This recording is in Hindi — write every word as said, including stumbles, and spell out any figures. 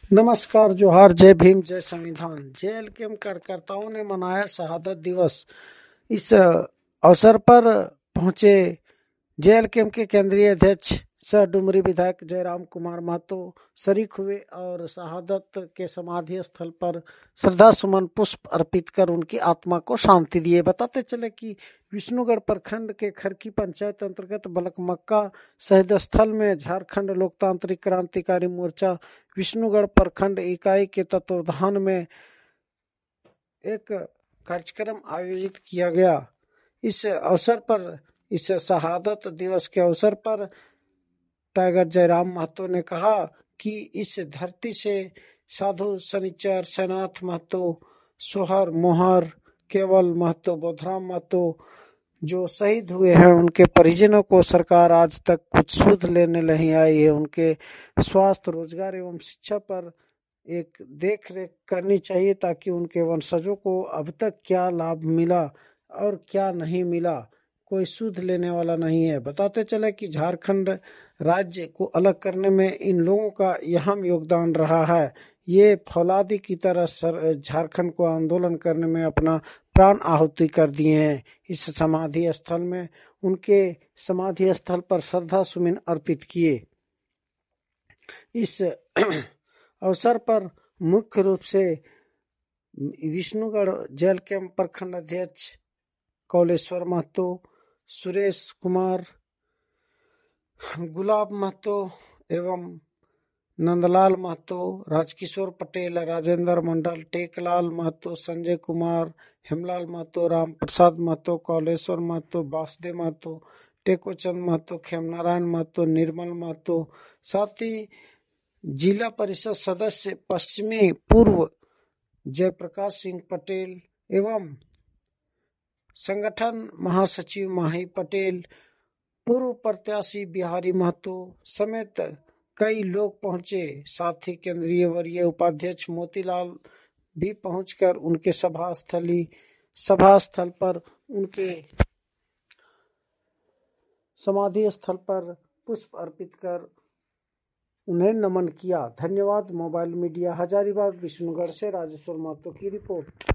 नमस्कार, जोहार, जय भीम, जय संविधान। जेएलकेएम कार्यकर्ताओं ने मनाया शहादत दिवस। इस अवसर पर पहुंचे जेएलकेएम के केंद्रीय अध्यक्ष सह डुमरी विधायक जयराम कुमार महतो शरीक हुए और शहादत के समाधि स्थल पर श्रद्धा सुमन पुष्प अर्पित कर उनकी आत्मा को शांति दिए। बताते चले कि विष्णुगढ़ प्रखंड के खरकी पंचायत अंतर्गत बलकमक्का शहीद स्थल में झारखंड लोकतांत्रिक क्रांतिकारी मोर्चा विष्णुगढ़ प्रखंड इकाई के तत्वावधान में एक कार्यक्रम आयोजित किया गया। इस अवसर पर इस शहादत दिवस के अवसर पर टाइगर जयराम महतो ने कहा कि इस धरती से साधु शनिचर सेनाथ महतो, सोहर मोहर, केवल महतो, बोधराम महतो जो शहीद हुए हैं, उनके परिजनों को सरकार आज तक कुछ सुध लेने नहीं आई है। उनके स्वास्थ्य, रोजगार एवं शिक्षा पर एक देख रेख करनी चाहिए ताकि उनके वंशजों को अब तक क्या लाभ मिला और क्या नहीं मिला, कोई सुध लेने वाला नहीं है। बताते चले कि झारखंड राज्य को अलग करने में इन लोगों का अहम योगदान रहा है। ये फौलादी की तरह झारखंड को आंदोलन करने में अपना प्राण आहुति कर दिए हैं। इस समाधि स्थल में उनके समाधि स्थल पर श्रद्धा सुमन अर्पित किए। इस अवसर पर मुख्य रूप से विष्णुगढ़ जेएलकेएम प्रखंड अध्यक्ष कौलेश्वर महतो, सुरेश कुमार, गुलाब महतो एवं नंदलाल महतो, राजकिशोर पटेल, राजेंद्र मंडल, टेकलाल महतो, संजय कुमार, हेमलाल महतो, राम प्रसाद महतो, कौलेश्वर महतो, वासुदेव महतो, टेकोचंद महतो, खेमनारायण महतो, निर्मल महतो, साथ ही जिला परिषद सदस्य पश्चिमी पूर्व जयप्रकाश सिंह पटेल एवं संगठन महासचिव माही पटेल, पूर्व प्रत्याशी बिहारी महतो समेत कई लोग पहुंचे। साथ ही केंद्रीय वरीय उपाध्यक्ष मोतीलाल भी पहुंचकर उनके सभा स्थली सभा स्थल पर उनके समाधि स्थल पर पुष्प अर्पित कर उन्हें नमन किया। धन्यवाद। मोबाइल मीडिया, हजारीबाग, विष्णुगढ़ से राजेश्वर महतो की रिपोर्ट।